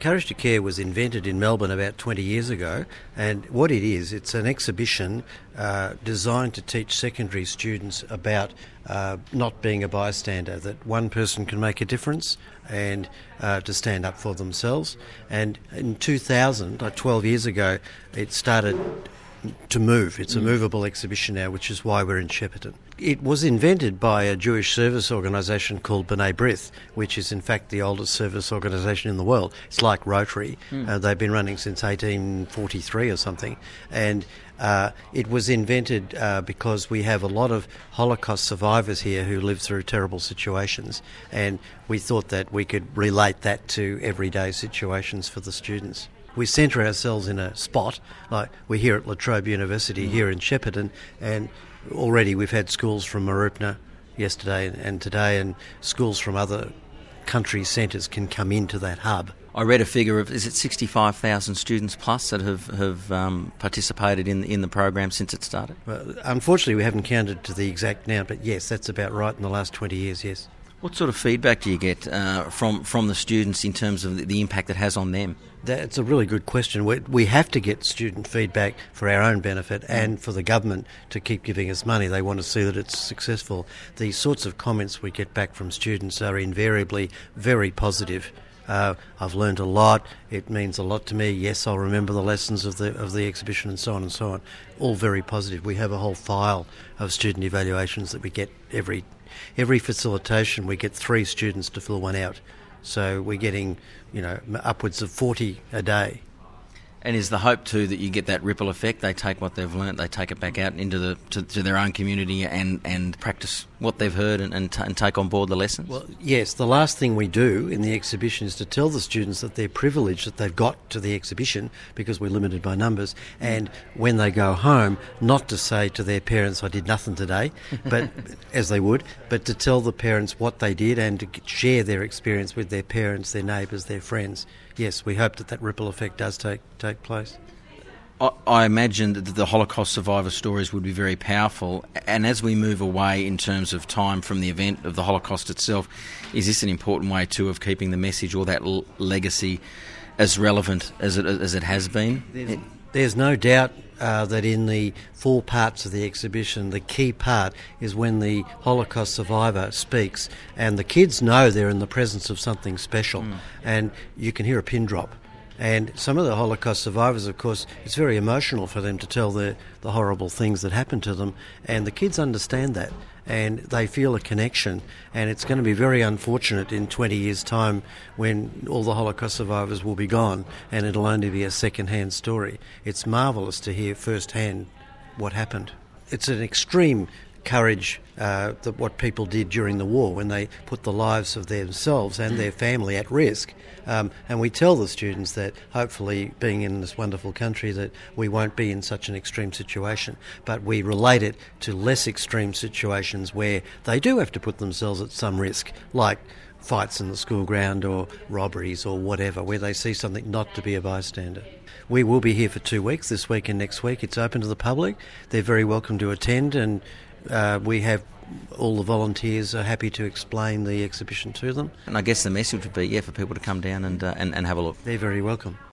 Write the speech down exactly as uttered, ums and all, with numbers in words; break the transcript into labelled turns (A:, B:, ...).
A: Courage to Care was invented in Melbourne about twenty years ago, and what it is, it's an exhibition uh, designed to teach secondary students about uh, not being a bystander, that one person can make a difference and uh, to stand up for themselves. And in two thousand, like twelve years ago, it started to move. It's a movable exhibition now, which is why we're in Shepparton. It was invented by a Jewish service organisation called B'nai B'rith, which is in fact the oldest service organisation in the world. It's like Rotary. Mm. Uh, they've been running since eighteen forty-three or something. And uh, it was invented uh, because we have a lot of Holocaust survivors here who lived through terrible situations. And we thought that we could relate that to everyday situations for the students. We centre ourselves in a spot, like we're here at La Trobe University, mm. here in Shepparton, and already we've had schools from Mooroopna yesterday and today, and schools from other country centres can come into that hub.
B: I read a figure of, is it sixty-five thousand students plus that have, have um, participated in, in the program since it started?
A: Well, unfortunately, we haven't counted to the exact now, but yes, that's about right in the last twenty years, yes.
B: What sort of feedback do you get uh, from, from the students in terms of the, the impact it has on them?
A: That's a really good question. We, we have to get student feedback for our own benefit and for the government to keep giving us money. They want to see that it's successful. The sorts of comments we get back from students are invariably very positive. Uh, I've learned a lot. It means a lot to me. Yes, I'll remember the lessons of the of the exhibition and so on and so on. All very positive. We have a whole file of student evaluations that we get every every facilitation. We get three students to fill one out. So we're getting, you know, upwards of forty a day.
B: And is the hope too that you get that ripple effect? They take what they've learnt, they take it back out into the to, to their own community and, and practice what they've heard and, and, t- and take on board the lessons?
A: Well, yes. The last thing we do in the exhibition is to tell the students that they're privileged that they've got to the exhibition because we're limited by numbers, and when they go home, not to say to their parents, I did nothing today, but as they would, but to tell the parents what they did and to share their experience with their parents, their neighbours, their friends. Yes, we hope that that ripple effect does take take place.
B: I, I imagine that the Holocaust survivor stories would be very powerful, and as we move away in terms of time from the event of the Holocaust itself, is this an important way too of keeping the message or that l- legacy as relevant as it as it has been?
A: There's, there's no doubt uh, that in the four parts of the exhibition, the key part is when the Holocaust survivor speaks, and the kids know they're in the presence of something special, mm. and you can hear a pin drop. And some of the Holocaust survivors, of course, it's very emotional for them to tell the, the horrible things that happened to them, and the kids understand that, and they feel a connection, and it's going to be very unfortunate in twenty years' time when all the Holocaust survivors will be gone, and it'll only be a second-hand story. It's marvellous to hear firsthand what happened. It's an extreme courage uh, that what people did during the war when they put the lives of themselves and their family at risk. Um, and we tell the students that hopefully, being in this wonderful country, that we won't be in such an extreme situation, but we relate it to less extreme situations where they do have to put themselves at some risk, like fights in the school ground or robberies or whatever, where they see something not to be a bystander. We will be here for two weeks, this week and next week. It's open to the public. They're very welcome to attend, and uh, we have all the volunteers are happy to explain the exhibition to them.
B: And I guess the message would be, yeah, for people to come down and uh, and, and have a look.
A: They're very welcome.